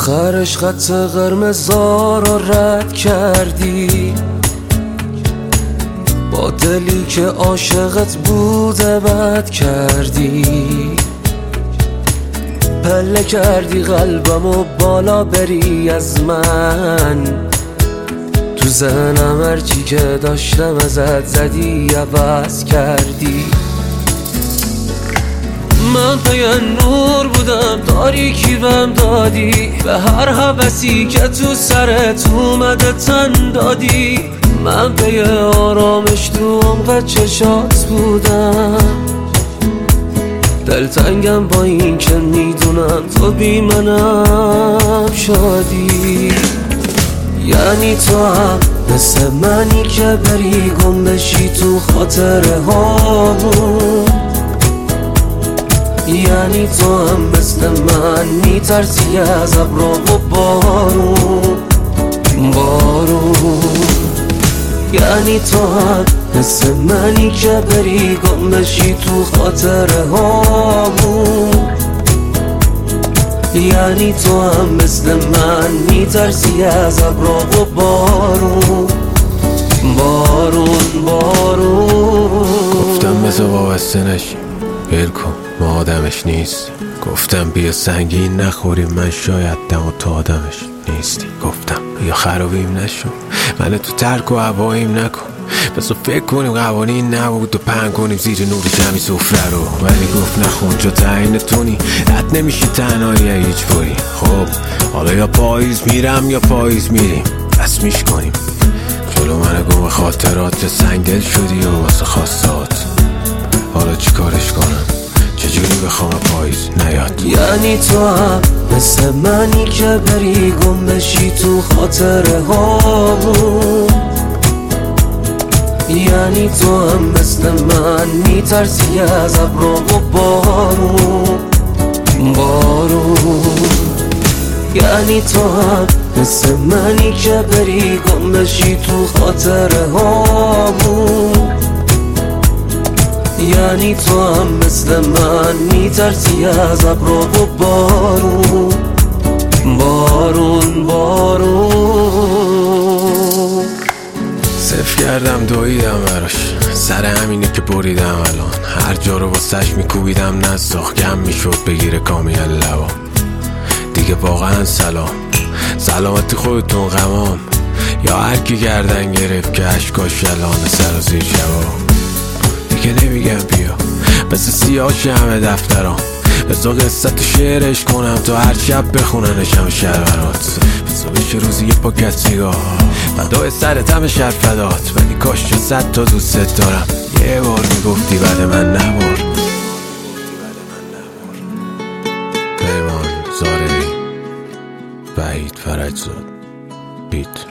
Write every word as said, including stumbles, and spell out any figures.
آخرش خط قرمزا رو رد کردی، با دلی که عاشقت بوده بد کردی. پله کردی قلبمو بالا بری از من، تو ذهنم هرچی که داشتم ازت زدی عوض کردی. من پی نور بودم تاریکی بهم دادی، به هر هوسی که تو سرت اومده تن دادی. من پی آرامش تو عمق چشات بودم، دلتنگم با این که میدونم تو بی منم شادی. یعنی تو هم مثل منی که بری گم بشی تو خاطره هامون، یعنی تو هم مثل من میترسی از ابر و بارون بارون. یعنی تو هم مثل منی که بری گم بشی تو خاطره هامون، یعنی تو هم مثل من میترسی از ابر و بارون بارون بارون. گفتم بذار وابسته نشی، ول کن ما آدمش نیست. گفتم بیا سنگین نخوریم، من شاید دم و تو آدمش نیستی. گفتم بیا خرابیم نشو، من تو ترک و هواییم نکن. بسا فکر کنیم قوانین نبود و پنگ کنیم زیر نور جمعی سفره رو. ولی گفت نخون چو تعیین تونی، رد نمیشی تنهایی هیچ باری. خب حالا یا پاییز میرم یا پاییز میریم، بس میش کنیم جلو من گم خاطرات. یا سنگدل شدی و واسه خواستات، حالا چی کارش کنم چجوری بخوام پاییز نیاد. یعنی تو هم مثل منی که بری گم بشی تو خاطره هامون، یعنی تو هم مثل من میترسی از ابر و بارون بارون. یعنی تو هم مثل منی که بری گم بشی تو خاطره هامون، یعنی تو هم مثل من میترسی از ابر و بارون بارون بارون. صفر کردم دویدم براش، سر همینه که بریدم الان. هر جا رو واسش میکوبیدم نساخ، کم میشد بگیره کامیل لبا. دیگه واقعا سلام سلامتی خودتون غمام، یا هر کی گردن گرفت که اشکاش یلان سر و زیر جواب. دیگه نمیگم بیا مثل سیاهش همه دفترام، بزا قصه تو شعرش کنم تو هر شب بخوننشم شهرات. بزا بشه روزی یه پاکت سیگار فدای سرت همه شهر فدات. ولی کاش چه صد تا دوست دارم یه بار میگفتی بعد من نبار. پیمان زارعی، وحید فرجزاد، بیت.